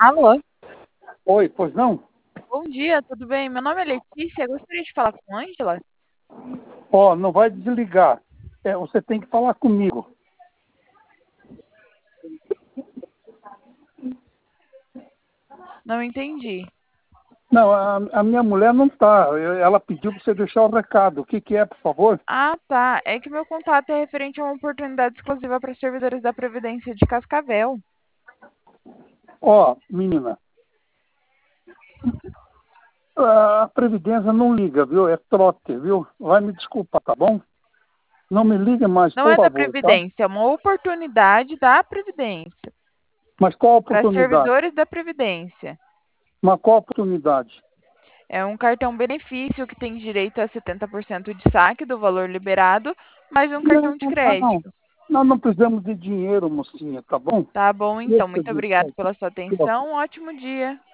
Alô, Oi, pois não? bom dia, tudo bem? Meu nome é Letícia, eu gostaria de falar com a Ângela. Ó, não vai desligar. Você tem que falar comigo. Não entendi. Não, a minha mulher não está. Ela pediu para você deixar o recado. O que que é, por favor? Ah, tá. É que meu contato é referente a uma oportunidade exclusiva para servidores da Previdência de Cascavel. Ó, menina, a Previdência não liga, viu? É trote, viu? Vai me desculpar, tá bom? Não me liga mais, Não por é da favor, tá? Previdência, é uma oportunidade da Previdência Mas qual a para oportunidade? servidores da Previdência. Mas qual a oportunidade? É um cartão benefício que tem direito a 70% de saque do valor liberado, mais um Não, cartão de não, não. crédito. Nós não precisamos de dinheiro, mocinha, tá bom? Tá bom, então. Deixa Muito de... obrigada pela sua atenção. Um ótimo dia.